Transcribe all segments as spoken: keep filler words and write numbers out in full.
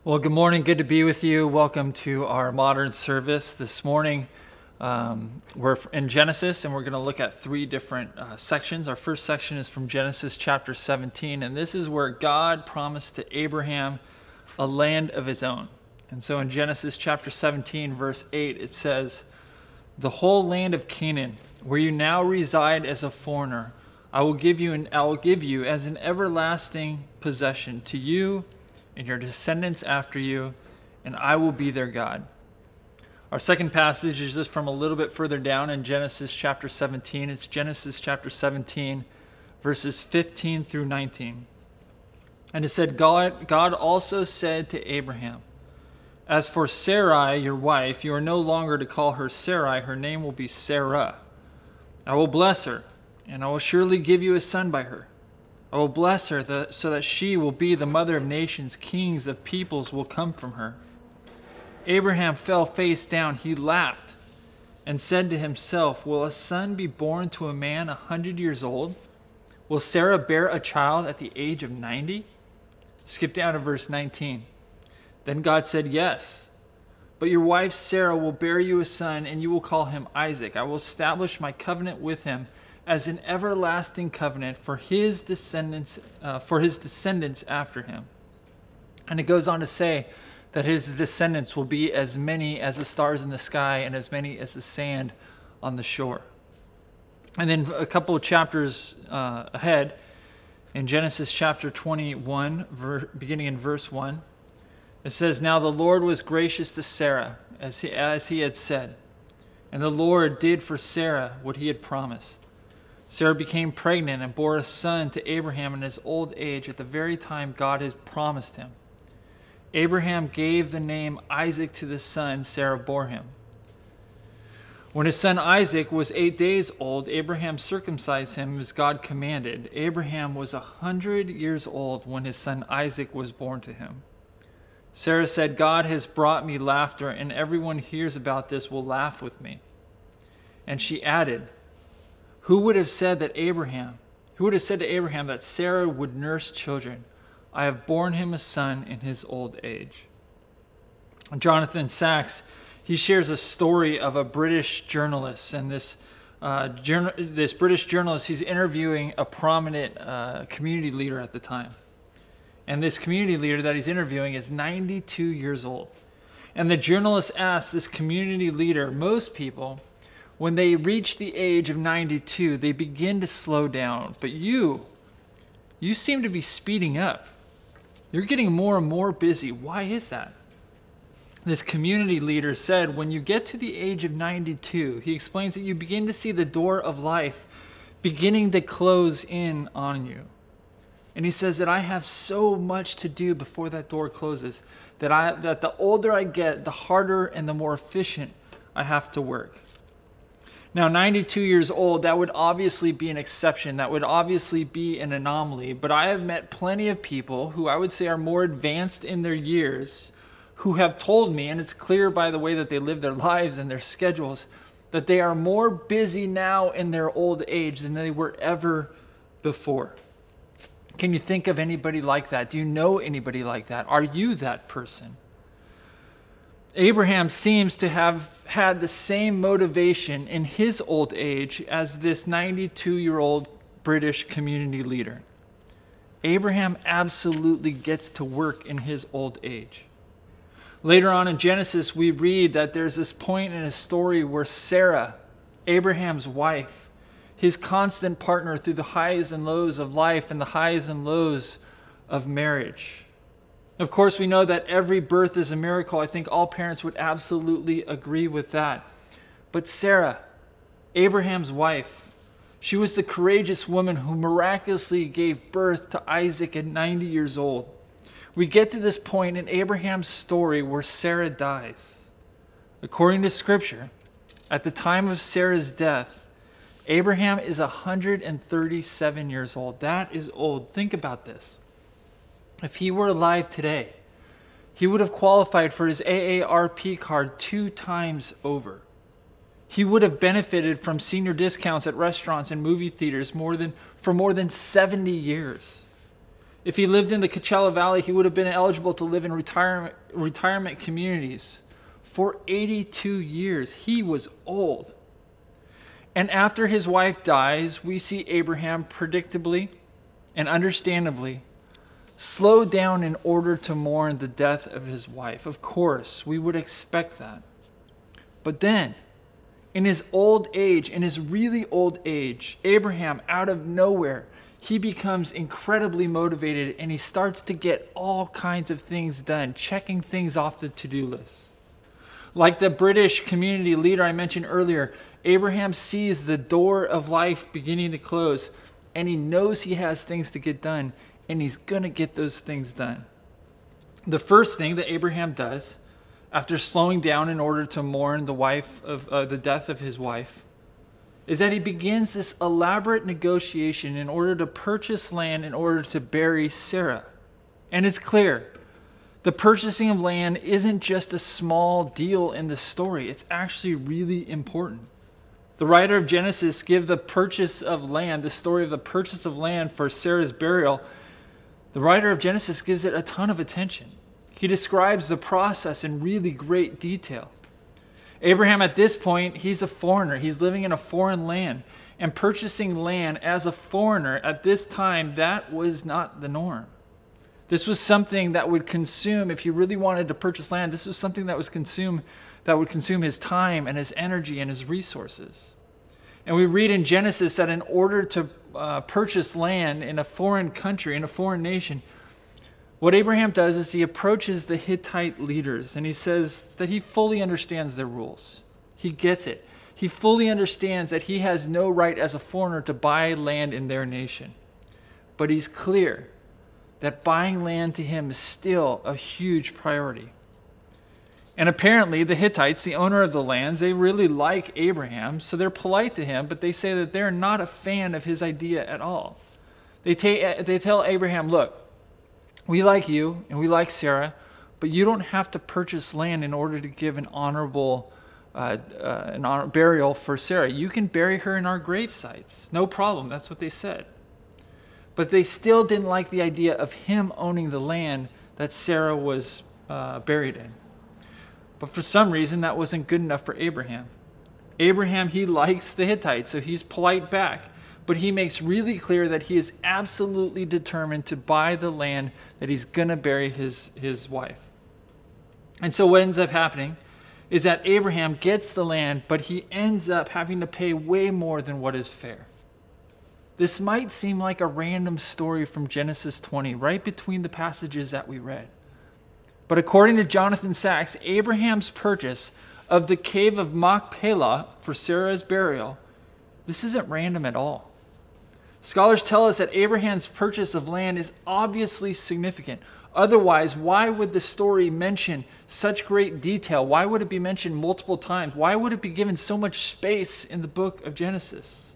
Well, good morning. Good to be with you. Welcome to our modern service this morning. Um, we're in Genesis, and we're going to look at three different uh, sections. Our first section is from Genesis chapter seventeen, and this is where God promised to Abraham a land of his own. And so in Genesis chapter seventeen, verse eight, it says, "The whole land of Canaan, where you now reside as a foreigner, I will give you, and I will give you as an everlasting possession to you and your descendants after you, and I will be their God." Our second passage is just from a little bit further down in Genesis chapter seventeen. It's Genesis chapter seventeen, verses fifteen through nineteen. And it said, God, God also said to Abraham, "As for Sarai, your wife, you are no longer to call her Sarai. Her name will be Sarah. I will bless her, and I will surely give you a son by her. I will bless her the, so that she will be the mother of nations. Kings of peoples will come from her." Abraham fell face down. He laughed and said to himself, "Will a son be born to a man a hundred years old? Will Sarah bear a child at the age of ninety?" Skip down to verse nineteen. Then God said, "Yes, but your wife Sarah will bear you a son, and you will call him Isaac. I will establish my covenant with him as an everlasting covenant for his descendants, uh, for his descendants after him." And it goes on to say that his descendants will be as many as the stars in the sky and as many as the sand on the shore. And then a couple of chapters uh, ahead, in Genesis chapter twenty-one, ver- beginning in verse one, it says, "Now the Lord was gracious to Sarah, as he, as he had said, and the Lord did for Sarah what he had promised. Sarah became pregnant and bore a son to Abraham in his old age at the very time God had promised him. Abraham gave the name Isaac to the son Sarah bore him. When his son Isaac was eight days old, Abraham circumcised him as God commanded. Abraham was a hundred years old when his son Isaac was born to him. Sarah said, 'God has brought me laughter, and everyone who hears about this will laugh with me.' And she added, 'Who would have said that Abraham, who would have said to Abraham that Sarah would nurse children? I have borne him a son in his old age.'" Jonathan Sacks, he shares a story of a British journalist, and this uh, journal, this British journalist, he's interviewing a prominent uh, community leader at the time. And this community leader that he's interviewing is ninety-two years old. And the journalist asks this community leader, most people, when they reach the age of ninety-two, they begin to slow down. But you, you seem to be speeding up. You're getting more and more busy. Why is that? This community leader said, when you get to the age of ninety-two, he explains that you begin to see the door of life beginning to close in on you. And he says that I have so much to do before that door closes, that I that the older I get, the harder and the more efficient I have to work. Now, ninety-two years old, that would obviously be an exception. That would obviously be an anomaly. But I have met plenty of people who I would say are more advanced in their years who have told me, and it's clear by the way that they live their lives and their schedules, that they are more busy now in their old age than they were ever before. Can you think of anybody like that? Do you know anybody like that? Are you that person? Abraham seems to have had the same motivation in his old age as this ninety-two-year-old British community leader. Abraham absolutely gets to work in his old age. Later on in Genesis, we read that there's this point in a story where Sarah, Abraham's wife, his constant partner through the highs and lows of life and the highs and lows of marriage. Of course, we know that every birth is a miracle. I think all parents would absolutely agree with that. But Sarah, Abraham's wife, she was the courageous woman who miraculously gave birth to Isaac at ninety years old. We get to this point in Abraham's story where Sarah dies. According to Scripture, at the time of Sarah's death, Abraham is one hundred thirty-seven years old. That is old. Think about this. If he were alive today, he would have qualified for his A A R P card two times over. He would have benefited from senior discounts at restaurants and movie theaters more than for more than seventy years. If he lived in the Coachella Valley, he would have been eligible to live in retirement, retirement communities for eighty-two years. He was old. And after his wife dies, we see Abraham predictably and understandably slow down in order to mourn the death of his wife. Of course, we would expect that. But then, in his old age, in his really old age, Abraham, out of nowhere, he becomes incredibly motivated and he starts to get all kinds of things done, checking things off the to-do list. Like the British community leader I mentioned earlier, Abraham sees the door of life beginning to close, and he knows he has things to get done, and he's going to get those things done. The first thing that Abraham does, after slowing down in order to mourn the wife of uh, the death of his wife, is that he begins this elaborate negotiation in order to purchase land in order to bury Sarah. And it's clear, the purchasing of land isn't just a small deal in the story. It's actually really important. The writer of Genesis gives the purchase of land, the story of the purchase of land for Sarah's burial. The writer of Genesis gives it a ton of attention. He describes the process in really great detail. Abraham, at this point, he's a foreigner. He's living in a foreign land. And purchasing land as a foreigner at this time, that was not the norm. This was something that would consume, if he really wanted to purchase land, this was something that was consume, that would consume his time and his energy and his resources. And we read in Genesis that in order to uh, purchase land in a foreign country, in a foreign nation, what Abraham does is he approaches the Hittite leaders and he says that he fully understands their rules. He gets it. He fully understands that he has no right as a foreigner to buy land in their nation. But he's clear that buying land to him is still a huge priority. And apparently the Hittites, the owner of the lands, they really like Abraham, so they're polite to him, but they say that they're not a fan of his idea at all. They, ta- they tell Abraham, look, we like you and we like Sarah, but you don't have to purchase land in order to give an honorable uh, uh, an honor- burial for Sarah. You can bury her in our grave sites. No problem. That's what they said. But they still didn't like the idea of him owning the land that Sarah was uh, buried in. But for some reason, that wasn't good enough for Abraham. Abraham, he likes the Hittites, so he's polite back. But he makes really clear that he is absolutely determined to buy the land that he's going to bury his, his wife. And so what ends up happening is that Abraham gets the land, but he ends up having to pay way more than what is fair. This might seem like a random story from Genesis twenty, right between the passages that we read. But according to Jonathan Sacks, Abraham's purchase of the cave of Machpelah for Sarah's burial, this isn't random at all. Scholars tell us that Abraham's purchase of land is obviously significant. Otherwise, why would the story mention such great detail? Why would it be mentioned multiple times? Why would it be given so much space in the book of Genesis?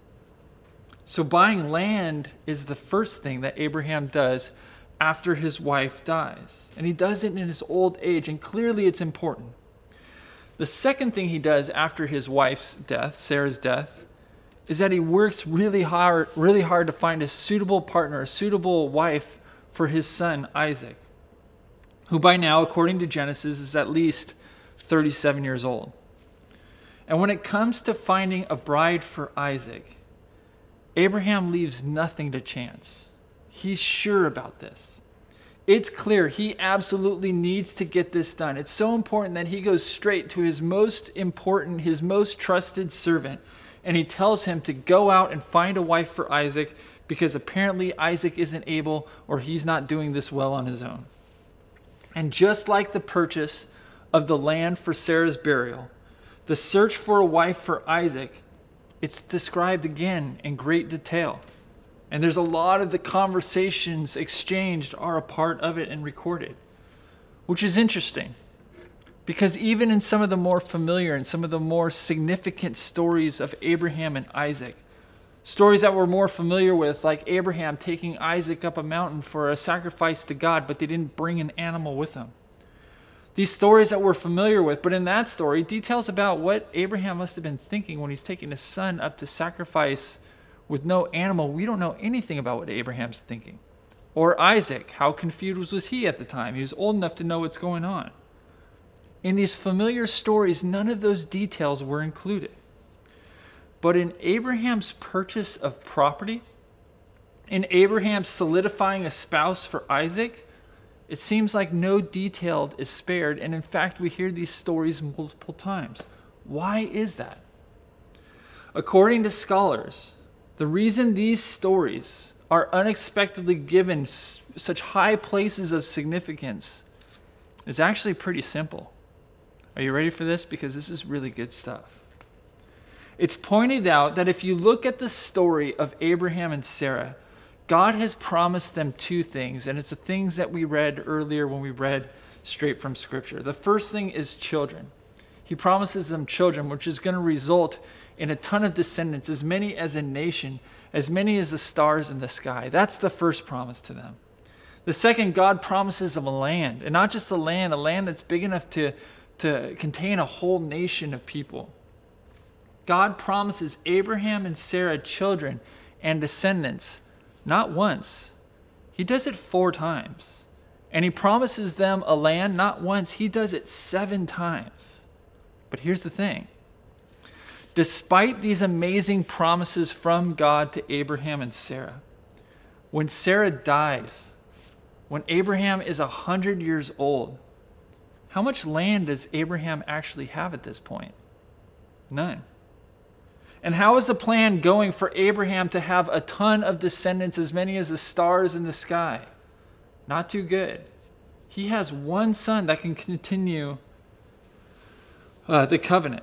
So buying land is the first thing that Abraham does after his wife dies. And he does it in his old age, and clearly it's important. The second thing he does after his wife's death, Sarah's death, is that he works really hard, really hard to find a suitable partner, a suitable wife for his son Isaac, who by now, according to Genesis, is at least thirty-seven years old. And when it comes to finding a bride for Isaac, Abraham leaves nothing to chance. He's sure about this. It's clear he absolutely needs to get this done. It's so important that he goes straight to his most important, his most trusted servant, and he tells him to go out and find a wife for Isaac because apparently Isaac isn't able, or he's not doing this well on his own. And just like the purchase of the land for Sarah's burial, the search for a wife for Isaac, it's described again in great detail. And there's a lot of the conversations exchanged are a part of it and recorded, which is interesting. Because even in some of the more familiar and some of the more significant stories of Abraham and Isaac, stories that we're more familiar with, like Abraham taking Isaac up a mountain for a sacrifice to God, but they didn't bring an animal with him. These stories that we're familiar with, but in that story, details about what Abraham must have been thinking when he's taking his son up to sacrifice with no animal. We don't know anything about what Abraham's thinking. Or Isaac, how confused was he at the time? He was old enough to know what's going on. In these familiar stories, none of those details were included. But in Abraham's purchase of property, in Abraham solidifying a spouse for Isaac, it seems like no detail is spared, and in fact, we hear these stories multiple times. Why is that? According to scholars, the reason these stories are unexpectedly given s- such high places of significance is actually pretty simple. Are you ready for this? Because this is really good stuff. It's pointed out that if you look at the story of Abraham and Sarah, God has promised them two things, and it's the things that we read earlier when we read straight from Scripture. The first thing is children. He promises them children, which is going to result in a ton of descendants, as many as a nation, as many as the stars in the sky. That's the first promise to them. The second, God promises them a land, and not just a land, a land that's big enough to, to contain a whole nation of people. God promises Abraham and Sarah children and descendants, not once. He does it four times. And he promises them a land, not once. He does it seven times. But here's the thing. Despite these amazing promises from God to Abraham and Sarah, when Sarah dies, when Abraham is one hundred years old, how much land does Abraham actually have at this point? None. And how is the plan going for Abraham to have a ton of descendants, as many as the stars in the sky? Not too good. He has one son that can continue uh, the covenant.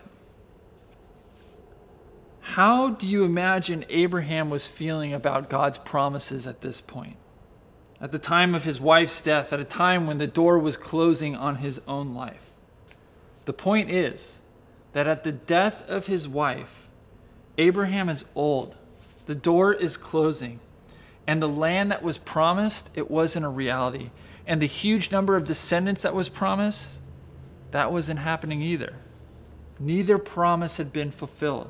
How do you imagine Abraham was feeling about God's promises at this point? At the time of his wife's death, at a time when the door was closing on his own life. The point is that at the death of his wife, Abraham is old, the door is closing, and the land that was promised, it wasn't a reality. And the huge number of descendants that was promised, that wasn't happening either. Neither promise had been fulfilled.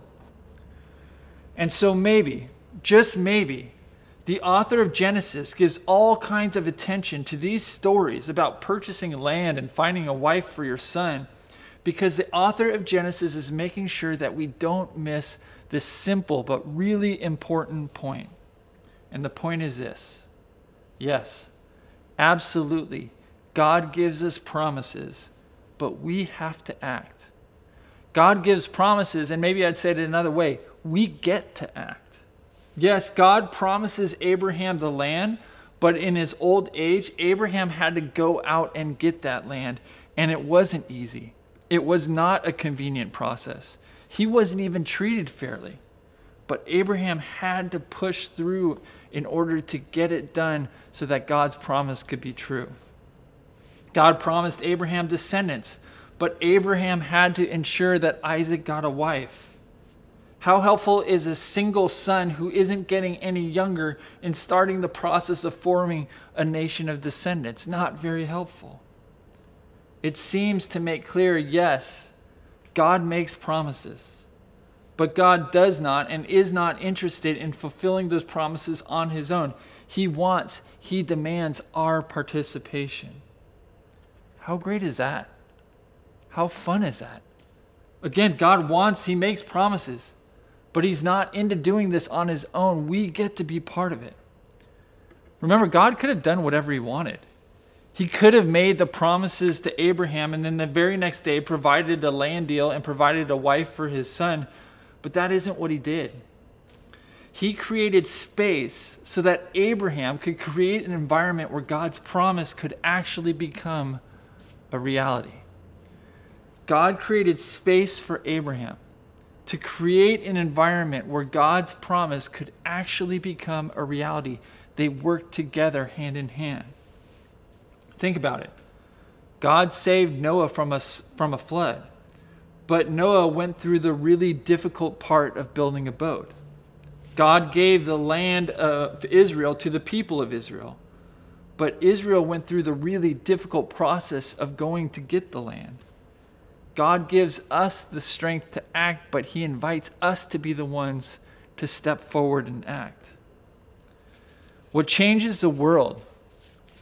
And so maybe, just maybe, the author of Genesis gives all kinds of attention to these stories about purchasing land and finding a wife for your son, because the author of Genesis is making sure that we don't miss this simple but really important point. And the point is this. Yes, absolutely, God gives us promises, but we have to act. God gives promises, and maybe I'd say it another way, we get to act. Yes, God promises Abraham the land, but in his old age, Abraham had to go out and get that land, and it wasn't easy. It was not a convenient process. He wasn't even treated fairly. But Abraham had to push through in order to get it done so that God's promise could be true. God promised Abraham descendants, but Abraham had to ensure that Isaac got a wife. How helpful is a single son who isn't getting any younger in starting the process of forming a nation of descendants? Not very helpful. It seems to make clear, yes, God makes promises, but God does not and is not interested in fulfilling those promises on his own. He wants, he demands our participation. How great is that? How fun is that? Again, God wants, he makes promises, but he's not into doing this on his own. We get to be part of it. Remember, God could have done whatever he wanted. He could have made the promises to Abraham and then the very next day provided a land deal and provided a wife for his son, but that isn't what he did. He created space so that Abraham could create an environment where God's promise could actually become a reality. God created space for Abraham to create an environment where God's promise could actually become a reality. They worked together hand in hand. Think about it. God saved Noah from a, from a flood, but Noah went through the really difficult part of building a boat. God gave the land of Israel to the people of Israel, but Israel went through the really difficult process of going to get the land. God gives us the strength to act, but he invites us to be the ones to step forward and act. What changes the world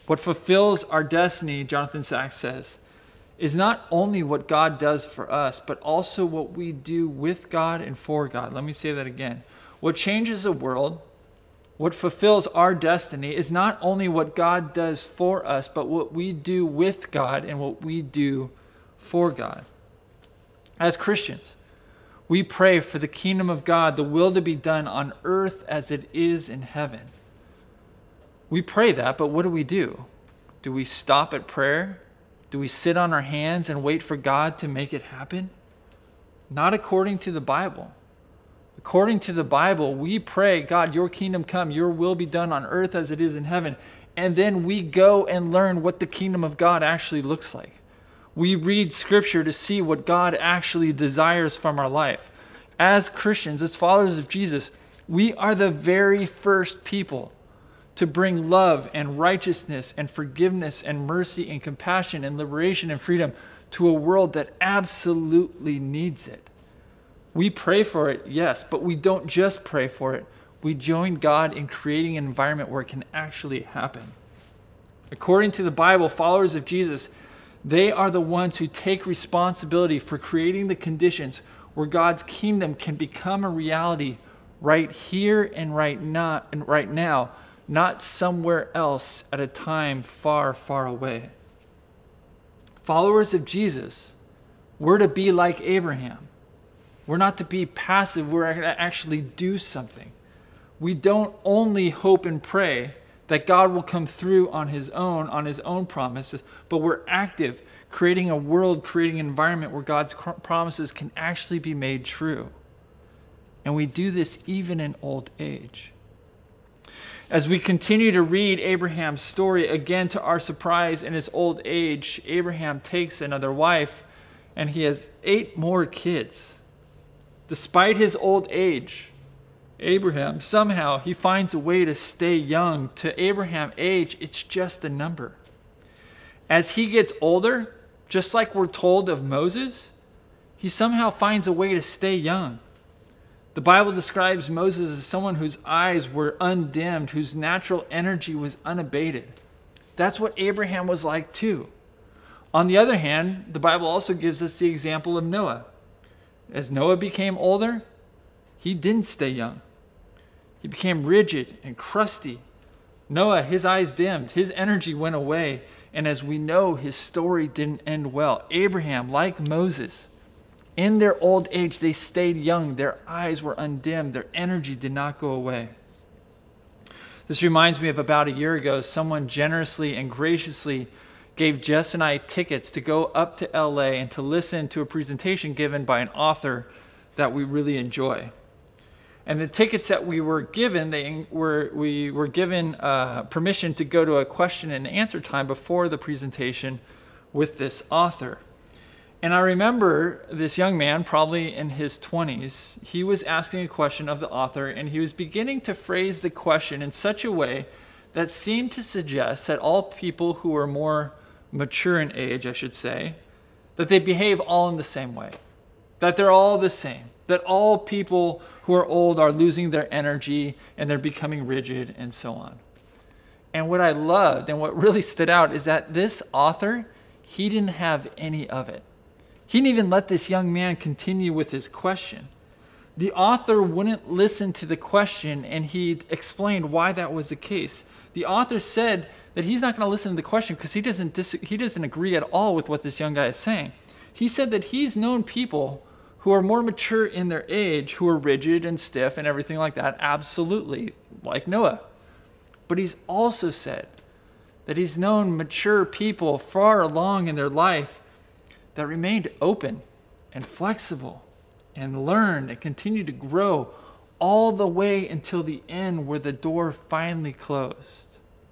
What fulfills our destiny, Jonathan Sacks says, is not only what God does for us, but also what we do with God and for God. Let me say that again. What changes the world, what fulfills our destiny, is not only what God does for us, but what we do with God and what we do for God. As Christians, we pray for the kingdom of God, the will to be done on earth as it is in heaven. We pray that, but what do we do? Do we stop at prayer? Do we sit on our hands and wait for God to make it happen? Not according to the Bible. According to the Bible, we pray, God, your kingdom come, your will be done on earth as it is in heaven. And then we go and learn what the kingdom of God actually looks like. We read scripture to see what God actually desires from our life. As Christians, as followers of Jesus, we are the very first people to bring love and righteousness and forgiveness and mercy and compassion and liberation and freedom to a world that absolutely needs it. We pray for it, yes, but we don't just pray for it. We join God in creating an environment where it can actually happen. According to the Bible, followers of Jesus, they are the ones who take responsibility for creating the conditions where God's kingdom can become a reality right here and right now, and right now, not somewhere else at a time far, far away. Followers of Jesus, we're to be like Abraham. We're not to be passive, we're to actually do something. We don't only hope and pray that God will come through on his own, on his own promises, but we're active, creating a world, creating an environment where God's promises can actually be made true. And we do this even in old age. As we continue to read Abraham's story, again to our surprise, in his old age, Abraham takes another wife and he has eight more kids. Despite his old age, Abraham, somehow he finds a way to stay young. To Abraham's age, it's just a number. As he gets older, just like we're told of Moses, he somehow finds a way to stay young. The Bible describes Moses as someone whose eyes were undimmed, whose natural energy was unabated. That's what Abraham was like too. On the other hand, the Bible also gives us the example of Noah. As Noah became older, he didn't stay young. He became rigid and crusty. Noah, his eyes dimmed, his energy went away, and as we know, his story didn't end well. Abraham, like Moses, in their old age, they stayed young. Their eyes were undimmed. Their energy did not go away. This reminds me of about a year ago, someone generously and graciously gave Jess and I tickets to go up to L A and to listen to a presentation given by an author that we really enjoy. And the tickets that we were given, they were we were given uh, permission to go to a question and answer time before the presentation with this author. And I remember this young man, probably in his twenties, he was asking a question of the author, and he was beginning to phrase the question in such a way that seemed to suggest that all people who are more mature in age, I should say, that they behave all in the same way, that they're all the same, that all people who are old are losing their energy and they're becoming rigid and so on. And what I loved and what really stood out is that this author, he didn't have any of it. He didn't even let this young man continue with his question. The author wouldn't listen to the question, and he explained why that was the case. The author said that he's not going to listen to the question because he doesn't dis- he doesn't agree at all with what this young guy is saying. He said that he's known people who are more mature in their age, who are rigid and stiff and everything like that, absolutely, like Noah. But he's also said that he's known mature people far along in their life that remained open and flexible and learned and continued to grow all the way until the end where the door finally closed.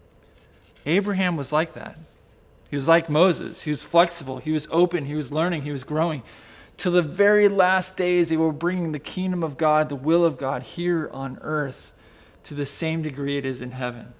Abraham was like that. He was like Moses. He was flexible. He was open. He was learning. He was growing. Till the very last days, they were bringing the kingdom of God, the will of God here on earth to the same degree it is in heaven.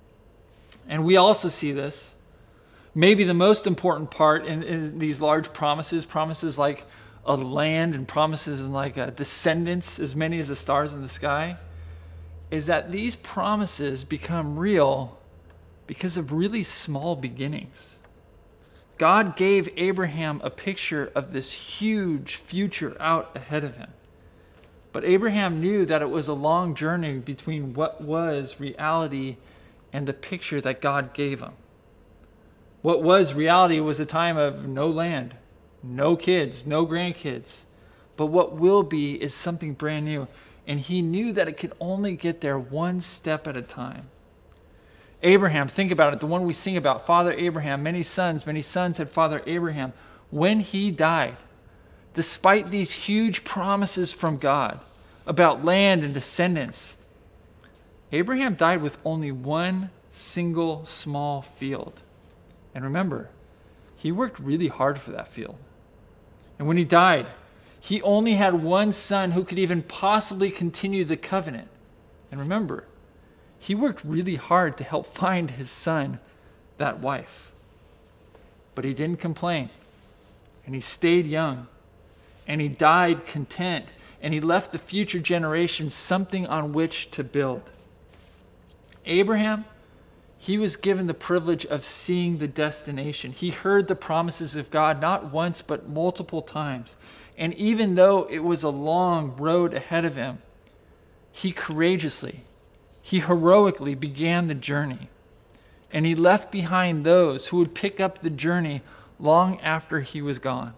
And we also see this. Maybe the most important part in, in these large promises, promises like a land and promises like a descendants, as many as the stars in the sky, is that these promises become real because of really small beginnings. God gave Abraham a picture of this huge future out ahead of him. But Abraham knew that it was a long journey between what was reality and the picture that God gave him. What was reality was a time of no land, no kids, no grandkids. But what will be is something brand new. And he knew that it could only get there one step at a time. Abraham, think about it, the one we sing about, Father Abraham, many sons, many sons had Father Abraham. When he died, despite these huge promises from God about land and descendants, Abraham died with only one single small field. And remember, he worked really hard for that field. And when he died, he only had one son who could even possibly continue the covenant. And remember, he worked really hard to help find his son that wife. But he didn't complain. And he stayed young. And he died content. And he left the future generations something on which to build. Abraham, he was given the privilege of seeing the destination. He heard the promises of God not once but multiple times. And even though it was a long road ahead of him, he courageously, he heroically began the journey. And he left behind those who would pick up the journey long after he was gone.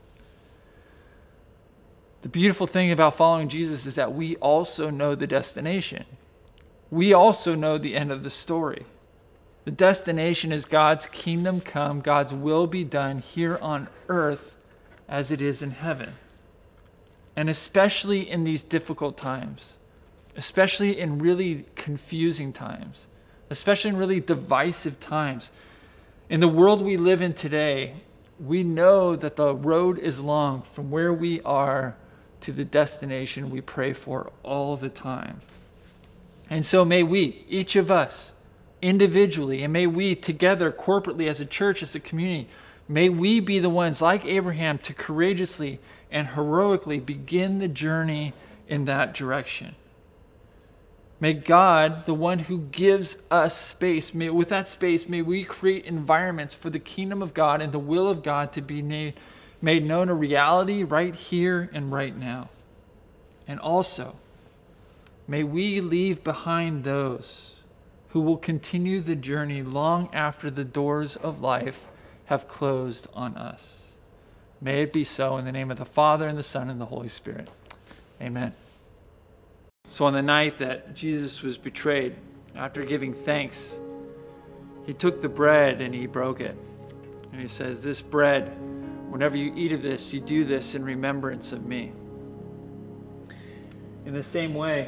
The beautiful thing about following Jesus is that we also know the destination. We also know the end of the story. The destination is God's kingdom come, God's will be done here on earth as it is in heaven. And especially in these difficult times, especially in really confusing times, especially in really divisive times, in the world we live in today, we know that the road is long from where we are to the destination we pray for all the time. And so may we, each of us, individually, and may we together corporately as a church, as a community, may we be the ones like Abraham to courageously and heroically begin the journey in that direction. May God, the one who gives us space, may, with that space, may we create environments for the kingdom of God and the will of God to be made, made known a reality right here and right now. And also, may we leave behind those who will continue the journey long after the doors of life have closed on us. May it be so in the name of the Father, and the Son, and the Holy Spirit. Amen. So on the night that Jesus was betrayed, after giving thanks, he took the bread and he broke it. And he says, "This bread, whenever you eat of this, you do this in remembrance of me." In the same way,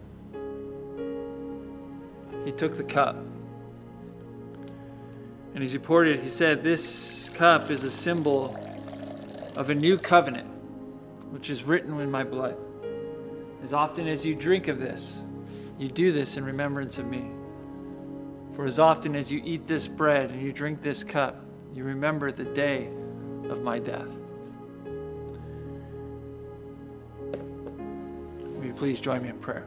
he took the cup. And as he poured it, he said, "This cup is a symbol of a new covenant, which is written in my blood. As often as you drink of this, you do this in remembrance of me. For as often as you eat this bread and you drink this cup, you remember the day of my death." Will you please join me in prayer?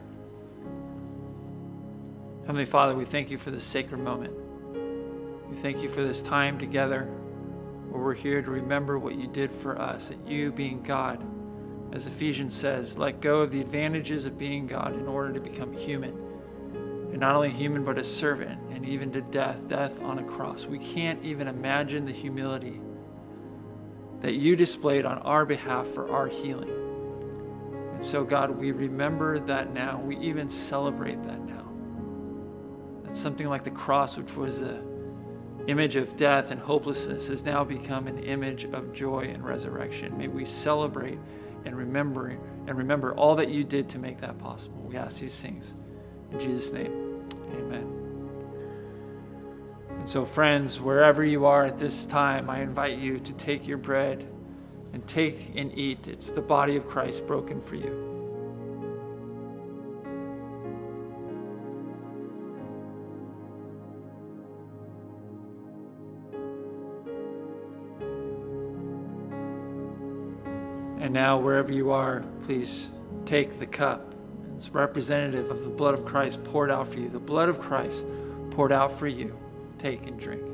Heavenly Father, we thank you for this sacred moment. We thank you for this time together where we're here to remember what you did for us, that you being God, as Ephesians says, let go of the advantages of being God in order to become human. And not only human, but a servant, and even to death, death on a cross. We can't even imagine the humility that you displayed on our behalf for our healing. And so, God, we remember that now. We even celebrate that now. That something like the cross, which was a image of death and hopelessness, has now become an image of joy and resurrection. May we celebrate and remember and remember all that you did to make that possible. We ask these things in Jesus' name. Amen. And so, friends, wherever you are at this time, I invite you to take your bread and take and eat. It's the body of Christ broken for you. And now, wherever you are, please take the cup. It's representative of the blood of Christ poured out for you. The blood of Christ poured out for you. Take and drink.